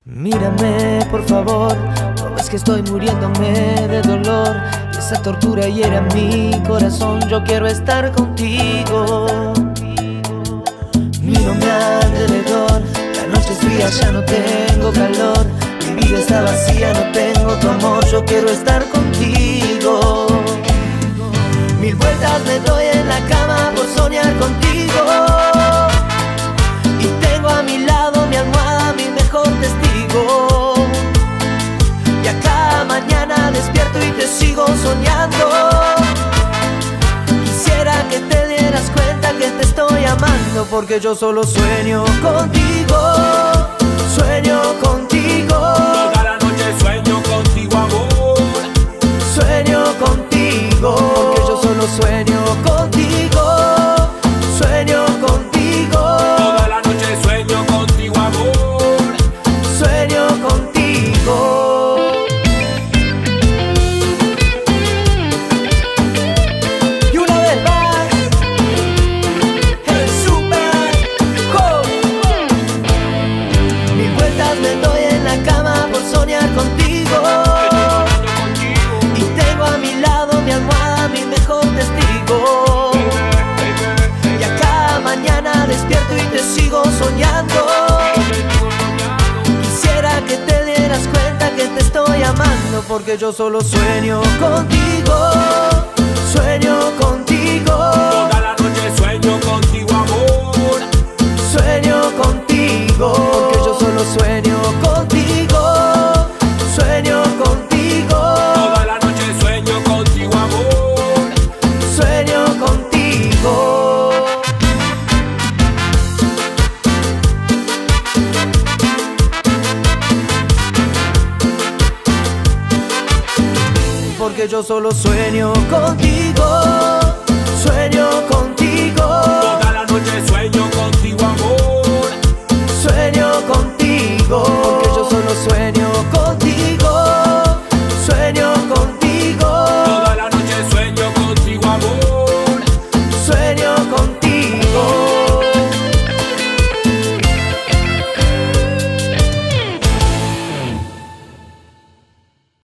Mírame, por favor, no ves que estoy muriéndome de dolor. Y esa tortura hiere mi corazón, yo quiero estar contigo. Mírame alrededor, la noche es fría, ya no tengo calor. Mi vida está vacía, no tengo tu amor, yo quiero estar contigo. Mil vueltas me doy en la cama por soñar contigo. Y tengo a mi lado mi almohada, mi mejor testigo. Y a cada mañana despierto y te sigo soñando. Quisiera que te dieras cuenta que te estoy amando, porque yo solo sueño contigo. Sueño contigo. Toda la noche sueño contigo, amor. Sueño contigo, porque yo solo sueño contigo. Sueño contigo. Toda la noche sueño contigo, amor. Sueño contigo. Y una vez más, el Super Hot. Mil vueltas me doy en la cama por soñar contigo. Y tengo a mi lado mi almohada, mi mejor testigo. Y a cada mañana despierto y te sigo soñando. Quisiera que te dieras cuenta que te estoy amando, porque yo solo sueño contigo. Sueño contigo. Toda la noche sueño contigo, amor. Sueño contigo, porque yo solo sueño contigo. Sueño contigo. Toda la noche sueño contigo, amor. Sueño contigo. Porque yo solo sueño contigo.